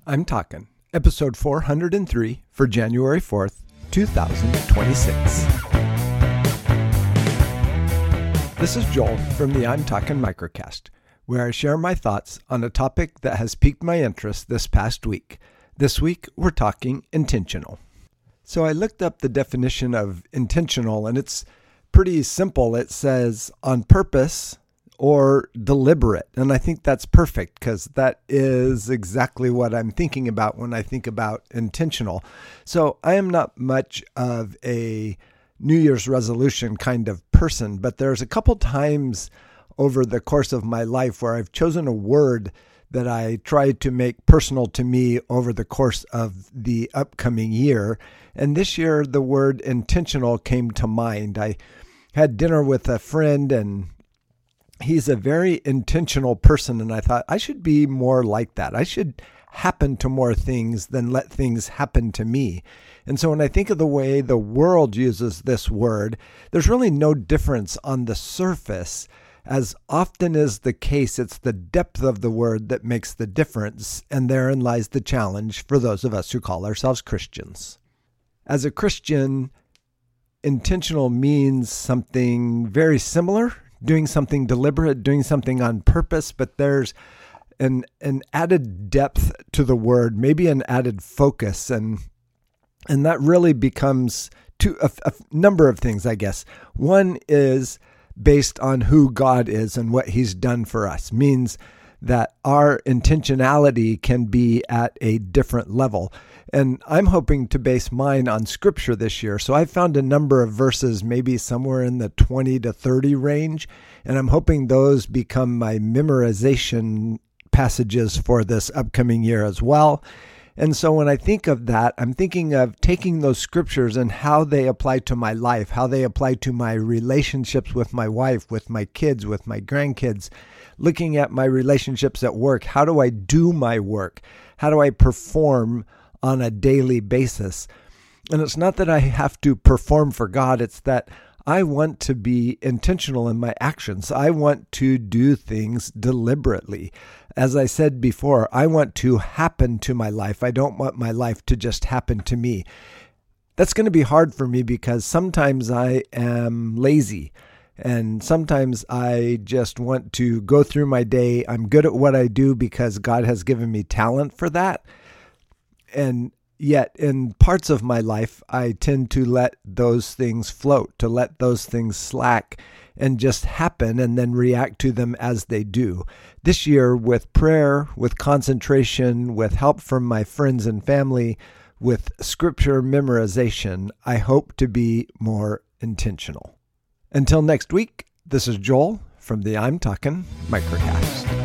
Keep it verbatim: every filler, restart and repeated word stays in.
I'm Talkin', episode four hundred three for January fourth, two thousand twenty-six. This is Joel from the I'm Talkin' Microcast, where I share my thoughts on a topic that has piqued my interest this past week. This week, we're talking intentional. So I looked up the definition of intentional, and it's pretty simple. It says on purpose or deliberate. And I think that's perfect because that is exactly what I'm thinking about when I think about intentional. So I am not much of a New Year's resolution kind of person, but there's a couple times over the course of my life where I've chosen a word that I tried to make personal to me over the course of the upcoming year. And this year, the word intentional came to mind. I had dinner with a friend, and he's a very intentional person, and I thought I should be more like that. I should happen to more things than let things happen to me. And so when I think of the way the world uses this word, there's really no difference on the surface. As often is the case, it's the depth of the word that makes the difference, and therein lies the challenge for those of us who call ourselves Christians. As a Christian, intentional means something very similar, doing something deliberate, doing something on purpose, but there's an an added depth to the word, maybe an added focus, and and that really becomes two a, a number of things, I guess. One is based on who God is and what He's done for us, means that our intentionality can be at a different level. And I'm hoping to base mine on Scripture this year. So I found a number of verses, maybe somewhere in the twenty to thirty range, and I'm hoping those become my memorization passages for this upcoming year as well. And so when I think of that, I'm thinking of taking those scriptures and how they apply to my life, how they apply to my relationships with my wife, with my kids, with my grandkids, looking at my relationships at work. How do I do my work? How do I perform on a daily basis? And it's not that I have to perform for God. It's that I want to be intentional in my actions. I want to do things deliberately. As I said before, I want to happen to my life. I don't want my life to just happen to me. That's going to be hard for me because sometimes I am lazy. And sometimes I just want to go through my day. I'm good at what I do because God has given me talent for that. And yet in parts of my life, I tend to let those things float, to let those things slack and just happen and then react to them as they do. This year, with prayer, with concentration, with help from my friends and family, with scripture memorization, I hope to be more intentional. Until next week, this is Joel from the I'm Talkin' Microcast.